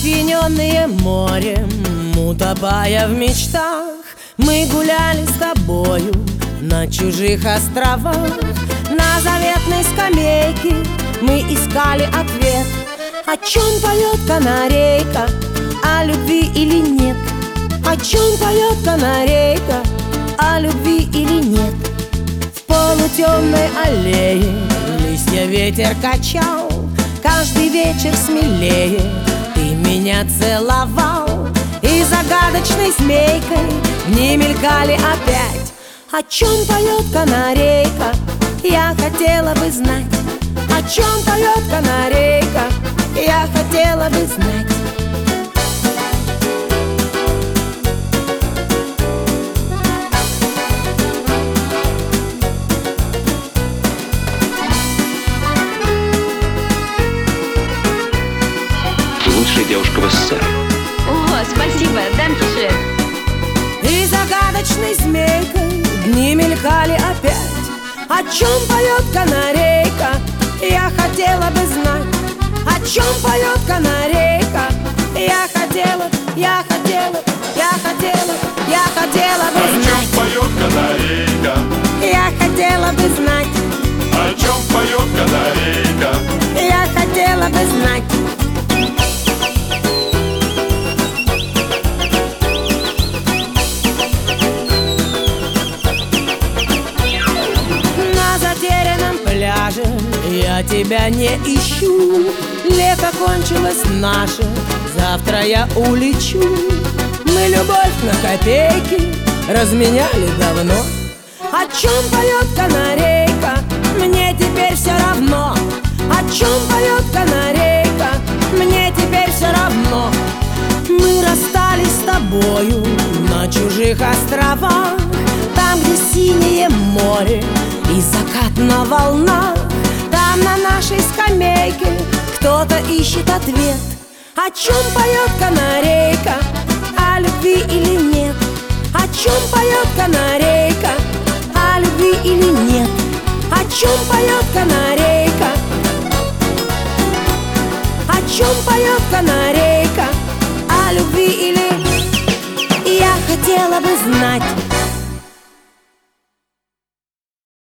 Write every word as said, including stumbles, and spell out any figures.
Опьяненные морем, утопая в мечтах, мы гуляли с тобою на чужих островах. На заветной скамейке мы искали ответ. О чем поет канарейка, о любви или нет? О чем поет канарейка, о любви или нет? В полутемной аллее листья ветер качал. Каждый вечер смелее ты меня целовал. И загадочной змейкой дни мелькали опять. О чем поет канарейка, я хотела бы знать. О чем поет канарейка, я хотела бы знать. Лучшая девушка в СССР. О, спасибо, данкишен. И загадочной змейкой дни мелькали опять. О чем поет канарейка, я хотела бы знать. О чем поет канарейка, я хотела, я хотела, я хотела, я хотела бы знать. О чем поет канарейка, я хотела бы знать. о чем поет канарейка, я хотела бы знать. Я тебя не ищу, лето кончилось наше, завтра я улечу. Мы любовь на копейки разменяли давно. О чем поет канарейка, мне теперь все равно. О чем поет канарейка, мне теперь все равно. Мы расстались с тобою на чужих островах, там, где синее море и закат на волнах. Там на нашей скамейке кто-то ищет ответ. О чем поет канарейка, о любви или нет? О чем поет канарейка, о любви или нет? О чем поет канарейка, о чем поет канарейка, о любви или... Я хотела бы знать.